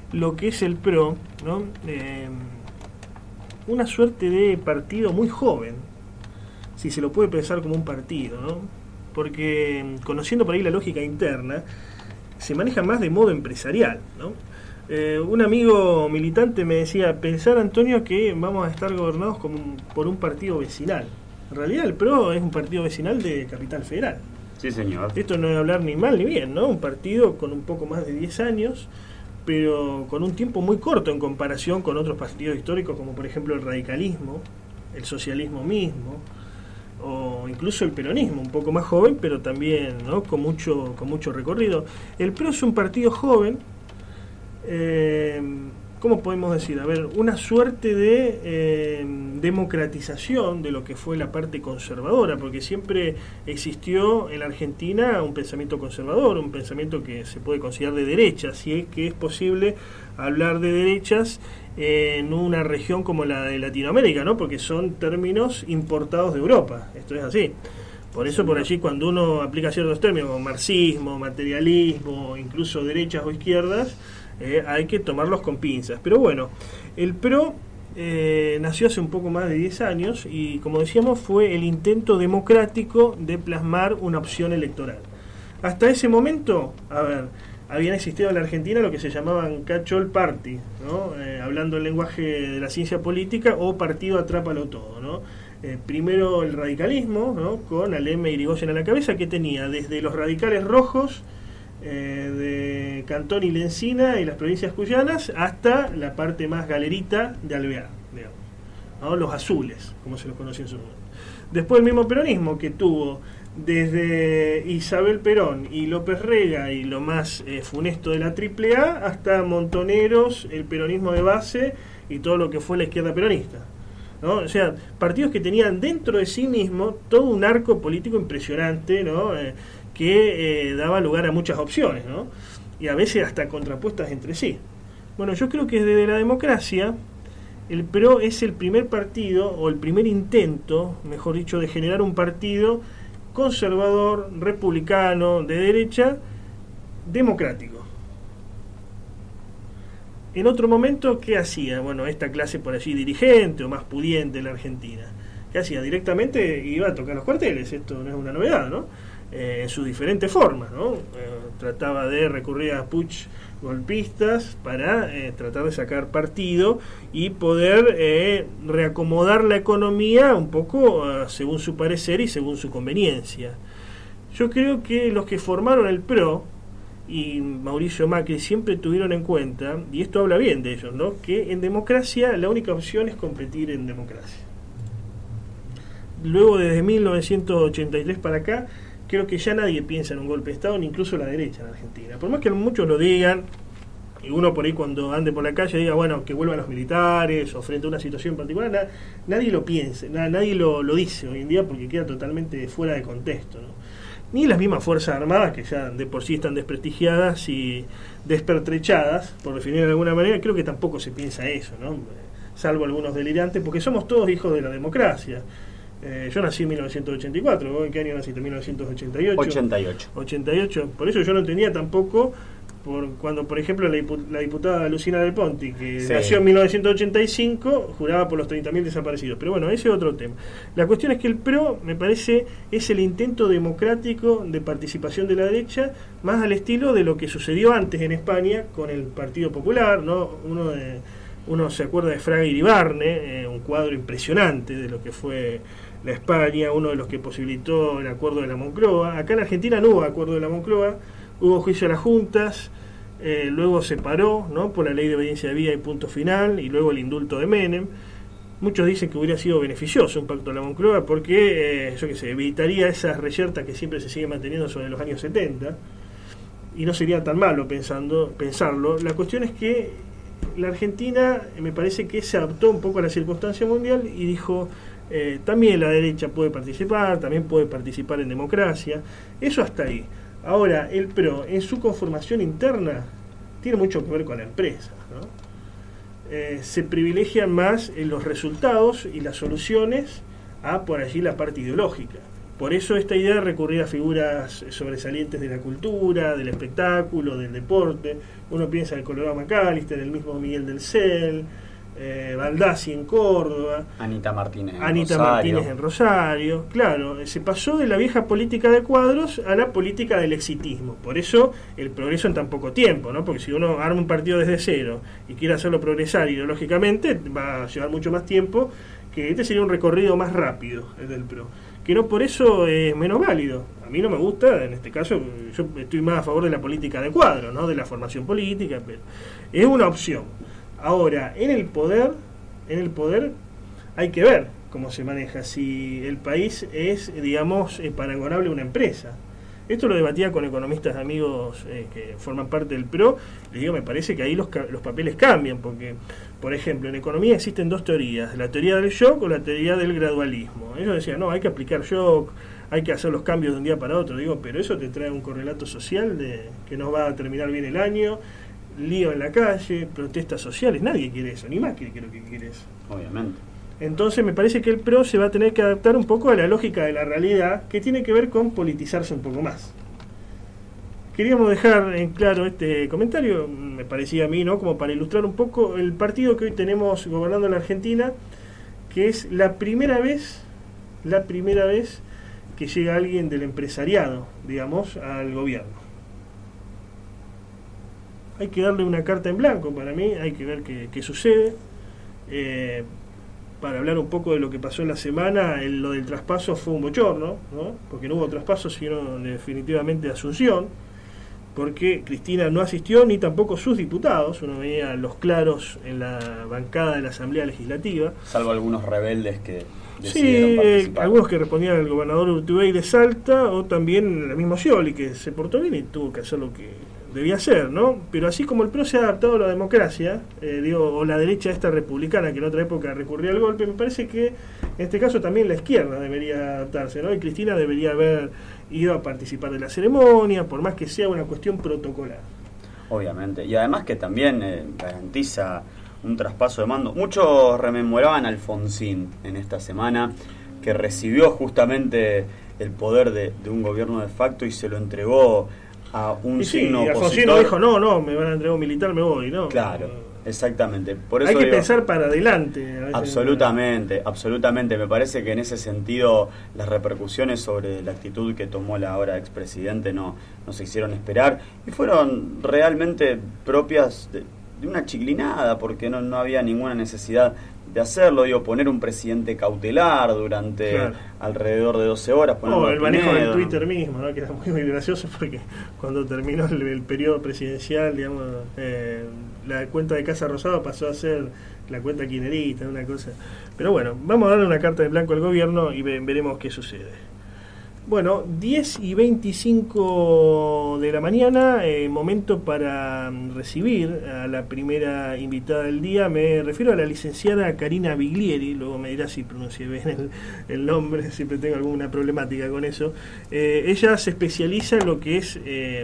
lo que es el PRO, ¿no? Una suerte de partido muy joven, si se lo puede pensar como un partido, ¿no? Porque conociendo por ahí la lógica interna, se maneja más de modo empresarial, ¿no? Un amigo militante me decía, pensar, Antonio, que vamos a estar gobernados por un partido vecinal. En realidad el PRO es un partido vecinal de Capital Federal. Sí, señor. Esto no es hablar ni mal ni bien, ¿no? Un partido con un poco más de 10 años, pero con un tiempo muy corto en comparación con otros partidos históricos, como por ejemplo el radicalismo, el socialismo mismo, o incluso el peronismo, un poco más joven, pero también, ¿no?, con mucho recorrido. El PRO es un partido joven, ¿cómo podemos decir? A ver, una suerte de democratización de lo que fue la parte conservadora, porque siempre existió en la Argentina un pensamiento conservador, un pensamiento que se puede considerar de derecha, si es que es posible hablar de derechas en una región como la de Latinoamérica, ¿no? Porque son términos importados de Europa, esto es así. Por eso por allí cuando uno aplica ciertos términos como marxismo, materialismo, incluso derechas o izquierdas, hay que tomarlos con pinzas. Pero bueno, el PRO nació hace un poco más de 10 años y, como decíamos, fue el intento democrático de plasmar una opción electoral. Hasta ese momento, a ver, habían existido en la Argentina lo que se llamaban catch-all party, ¿no? Hablando el lenguaje de la ciencia política, o partido atrápalo todo, ¿no? Primero el radicalismo, ¿no?, con Alem e Irigoyen a la cabeza, que tenía desde los radicales rojos de Cantón y Lencina y las provincias cuyanas hasta la parte más galerita de Alvear, digamos, ¿no?, los azules, como se los conocía en su momento. Después el mismo peronismo, que tuvo desde Isabel Perón y López Rega y lo más funesto de la AAA hasta Montoneros, el peronismo de base y todo lo que fue la izquierda peronista, ¿no? O sea, partidos que tenían dentro de sí mismo todo un arco político impresionante, ¿no? Que daba lugar a muchas opciones, ¿no? Y a veces hasta contrapuestas entre sí. Bueno, yo creo que desde la democracia el PRO es el primer partido, o el primer intento, mejor dicho, de generar un partido conservador, republicano, de derecha, democrático. En otro momento, ¿qué hacía? Bueno, esta clase por allí dirigente o más pudiente en la Argentina, ¿qué hacía? Directamente iba a tocar los cuarteles, esto no es una novedad, ¿no? En sus diferentes formas, ¿no? Trataba de recurrir a putsch golpistas para tratar de sacar partido y poder reacomodar la economía un poco según su parecer y según su conveniencia. Yo creo que los que formaron el PRO y Mauricio Macri siempre tuvieron en cuenta, y esto habla bien de ellos, ¿no?, que en democracia la única opción es competir en democracia. Luego, desde 1983 para acá, creo que ya nadie piensa en un golpe de Estado, ni incluso la derecha en Argentina. Por más que muchos lo digan, y uno por ahí cuando ande por la calle diga, bueno, que vuelvan los militares, o frente a una situación particular, nadie lo piensa, nadie lo dice hoy en día porque queda totalmente fuera de contexto, ¿no? Ni las mismas Fuerzas Armadas, que ya de por sí están desprestigiadas y despertrechadas, por definir de alguna manera, creo que tampoco se piensa eso, ¿no? Salvo algunos delirantes, porque somos todos hijos de la democracia. Yo nací en 1984, ¿vos en qué año naciste? 1988. 88. Por eso yo no entendía tampoco cuando, por ejemplo, la diputada Lucina Del Ponti, que nació en 1985, juraba por los 30.000 desaparecidos. Pero bueno, ese es otro tema. La cuestión es que el PRO, me parece, es el intento democrático de participación de la derecha, más al estilo de lo que sucedió antes en España con el Partido Popular, ¿no? Uno se acuerda de Fraga Iribarne, un cuadro impresionante de lo que fue la España, uno de los que posibilitó el acuerdo de la Moncloa. Acá en Argentina no hubo acuerdo de la Moncloa, hubo juicio a las juntas, luego se paró, ¿no?, por la ley de obediencia de vía y punto final, y luego el indulto de Menem. Muchos dicen que hubiera sido beneficioso un pacto de la Moncloa porque, evitaría esas reyertas que siempre se siguen manteniendo sobre los años 70, y no sería tan malo pensarlo. La cuestión es que la Argentina me parece que se adaptó un poco a la circunstancia mundial y dijo, también la derecha puede participar, también puede participar en democracia. Eso hasta ahí. Ahora, el PRO en su conformación interna tiene mucho que ver con la empresa, ¿no? Se privilegian más los resultados y las soluciones a por allí la parte ideológica. Por eso esta idea de recurrir a figuras sobresalientes de la cultura, del espectáculo, del deporte. Uno piensa en Colorado McAllister, el mismo Miguel del Cel, Baldassi en Córdoba, Anita Martínez en Rosario. Claro, se pasó de la vieja política de cuadros a la política del exitismo. Por eso el progreso en tan poco tiempo, ¿no? Porque si uno arma un partido desde cero y quiere hacerlo progresar ideológicamente, va a llevar mucho más tiempo, que este sería un recorrido más rápido, el del PRO. Que no por eso es menos válido. A mí no me gusta, en este caso, yo estoy más a favor de la política de cuadro, ¿no? De la formación política, pero es una opción. Ahora, en el poder hay que ver cómo se maneja, si el país es, digamos, paragonable a una empresa. Esto lo debatía con economistas amigos que forman parte del PRO. Les digo, me parece que ahí los papeles cambian, porque, por ejemplo, en economía existen dos teorías, la teoría del shock o la teoría del gradualismo. Ellos decían, no, hay que aplicar shock, hay que hacer los cambios de un día para otro. Digo, pero eso te trae un correlato social de que no va a terminar bien el año, lío en la calle, protestas sociales, nadie quiere eso, ni Macri creo que quiere eso. Obviamente. Entonces me parece que el PRO se va a tener que adaptar un poco a la lógica de la realidad, que tiene que ver con politizarse un poco más. Queríamos dejar en claro este comentario, me parecía a mí, ¿no? Como para ilustrar un poco el partido que hoy tenemos gobernando en la Argentina, que es la primera vez que llega alguien del empresariado, digamos, al gobierno. Hay que darle una carta en blanco para mí, hay que ver qué sucede. Para hablar un poco de lo que pasó en la semana, lo del traspaso fue un bochorno, ¿no? Porque no hubo traspaso, sino definitivamente Asunción, porque Cristina no asistió, ni tampoco sus diputados. Uno veía los claros en la bancada de la Asamblea Legislativa. Salvo algunos rebeldes que decidieron participar. Algunos que respondían al gobernador Urtubey de Salta, o también el mismo Scioli, que se portó bien y tuvo que hacer lo que debía hacer, ¿no? Pero así como el PRO se ha adaptado a la democracia, o la derecha esta republicana que en otra época recurría al golpe, me parece que en este caso también la izquierda debería adaptarse, ¿no? Y Cristina debería haber ido a participar de la ceremonia, por más que sea una cuestión protocolar. Obviamente, y además que también garantiza un traspaso de mando. Muchos rememoraban a Alfonsín en esta semana, que recibió justamente el poder de un gobierno de facto y se lo entregó a un signo opositor. Alfonsín no dijo, no, me van a entregar un militar, me voy, ¿no? Claro, exactamente. Por eso hay que pensar para adelante. Absolutamente. Me parece que en ese sentido las repercusiones sobre la actitud que tomó la ahora expresidente no se hicieron esperar y fueron realmente propias de una chiclinada, porque no había ninguna necesidad de hacerlo. Poner un presidente cautelar durante alrededor de 12 horas. El manejo del Twitter mismo, ¿no? Que era muy gracioso, porque cuando terminó el periodo presidencial, digamos, la cuenta de Casa Rosada pasó a ser la cuenta kirchnerista, una cosa. Pero bueno, vamos a darle una carta de blanco al gobierno y veremos qué sucede. Bueno, 10:25 de la mañana, momento para recibir a la primera invitada del día. Me refiero a la licenciada Karina Biglieri, luego me dirá si pronuncié bien el nombre, siempre tengo alguna problemática con eso. Ella se especializa en lo que es